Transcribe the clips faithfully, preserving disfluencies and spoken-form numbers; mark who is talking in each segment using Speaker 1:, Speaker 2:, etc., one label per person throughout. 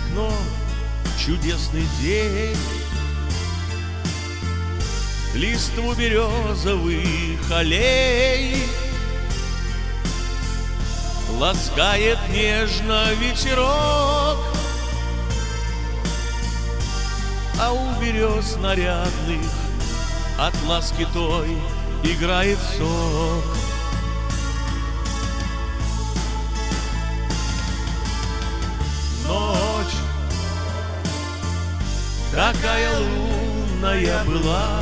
Speaker 1: окно чудесный день, листву березовых аллей ласкает нежно ветерок, а у берез нарядных от ласки той играет сок. Ночь такая лунная была,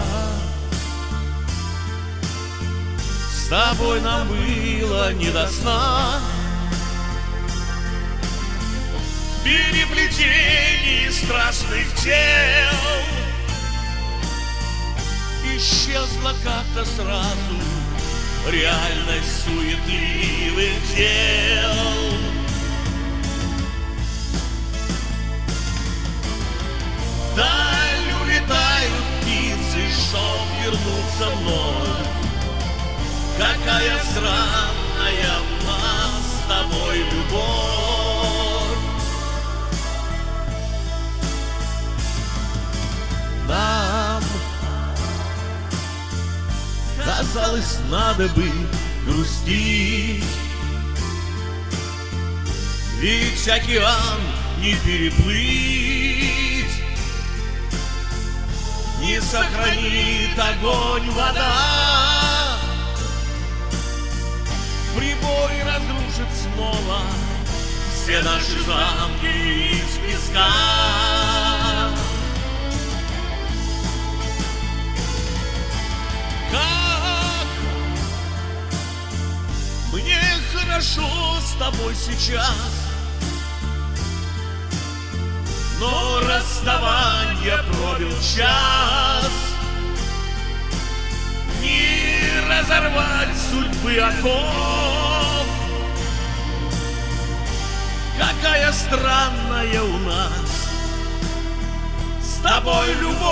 Speaker 1: с тобой нам было не до сна. В переплетении страстных тел исчезла как-то сразу реальность суетливых дел. Вдаль улетают птицы, чтоб вернуться вновь. Какая странная у нас с тобой любовь. Нам казалось, надо бы грустить, ведь океан не переплыть, не сохранит огонь вода. Прибой разрушит снова все наши замки из песка. Как мне хорошо с тобой сейчас, но расставание пробил час. Не разорвать судьбы оков. Какая странная у нас с тобой любовь.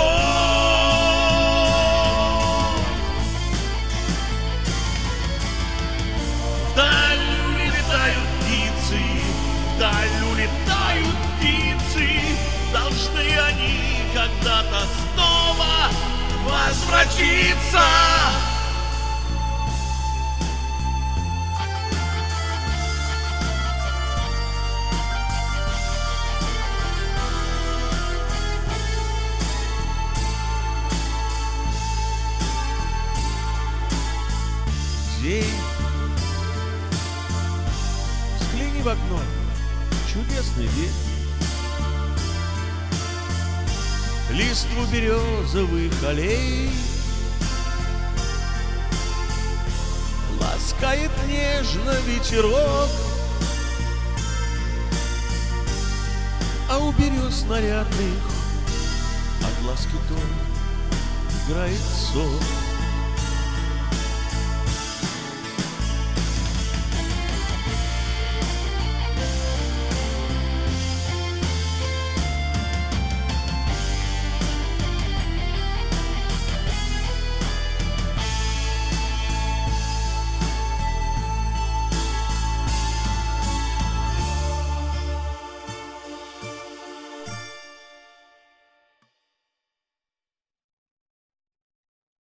Speaker 1: Вдаль улетают птицы, вдаль улетают птицы. Должны они когда-то снова возвратиться. День, взгляни в окно, чудесный день. Листву березовых аллей ласкает нежно ветерок, а у берез нарядных от ласки той играет сок.